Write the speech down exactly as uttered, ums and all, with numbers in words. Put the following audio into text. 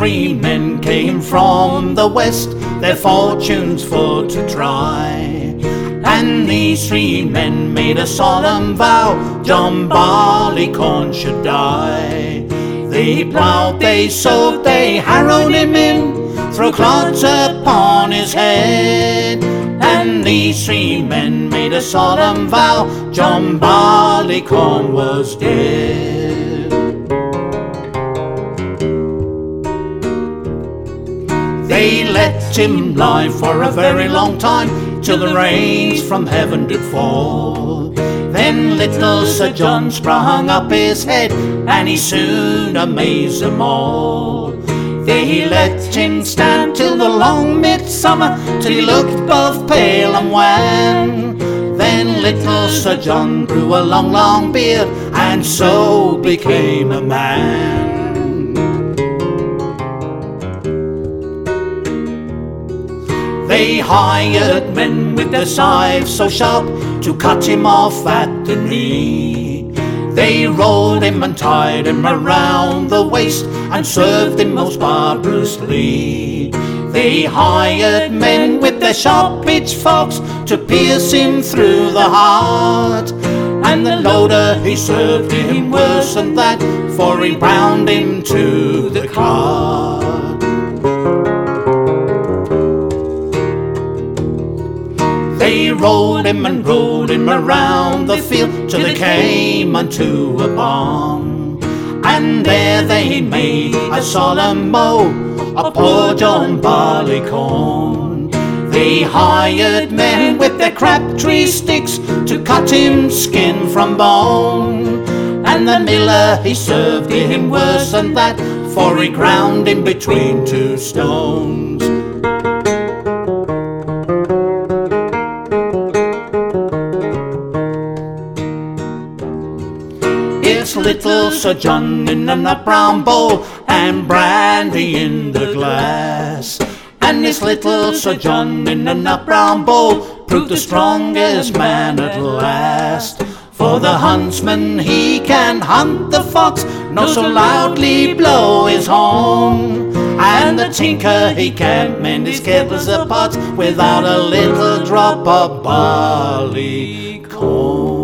three men came from the west, their fortunes for to try. And these three men made a solemn vow, John Barleycorn should die. They ploughed, they sowed, they harrowed him in, threw clods upon his head. And these three men made a solemn vow, John Barleycorn was dead. They let him lie for a very long time, till the rains from heaven did fall. Then little Sir John sprung up his head, and he soon amazed them all. They let him stand till the long midsummer, till he looked both pale and wan. Then little Sir John grew a long, long beard, and so became a man. They hired men with their scythes so sharp to cut him off at the knee. They rolled him and tied him around the waist and served him most barbarously. They hired men with their sharp pitchforks to pierce him through the heart. And the loader, he served him worse than that, for he bound him to the cart. They rolled him and rolled him around the field till they came unto a barn. And there they made a solemn bow of poor John Barleycorn. They hired men with their crabtree sticks to cut him skin from bone. And the miller, he served him worse than that, for he ground him between two stones. It's little Sir John in a nut brown bowl and brandy in the glass. And it's little Sir John in a nut brown bowl proved the strongest man at last. For the huntsman, he can hunt the fox, nor so loudly blow his horn. And the tinker, he can't mend his kettles or pots without a little drop of barley corn.